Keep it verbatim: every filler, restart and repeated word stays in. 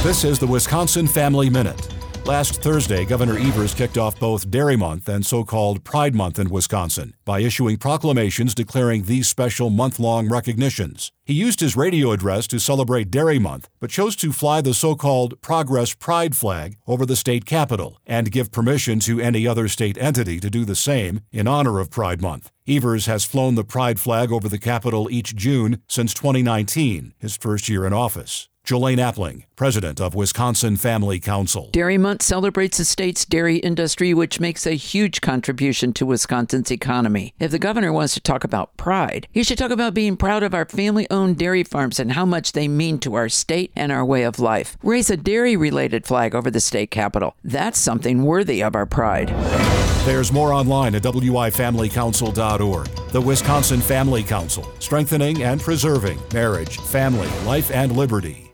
This is the Wisconsin Family Minute. Last Thursday, Governor Evers kicked off both Dairy Month and so-called Pride Month in Wisconsin by issuing proclamations declaring these special month-long recognitions. He used his radio address to celebrate Dairy Month, but chose to fly the so-called Progress Pride flag over the state capitol and give permission to any other state entity to do the same in honor of Pride Month. Evers has flown the Pride flag over the Capitol each June since twenty nineteen, his first year in office. Jolene Appling, president of Wisconsin Family Council. Dairy Month celebrates the state's dairy industry, which makes a huge contribution to Wisconsin's economy. If the governor wants to talk about pride, he should talk about being proud of our family-owned dairy farms and how much they mean to our state and our way of life. Raise a dairy-related flag over the state capitol. That's something worthy of our pride. There's more online at w i family council dot org. The Wisconsin Family Council, strengthening and preserving marriage, family, life, and liberty.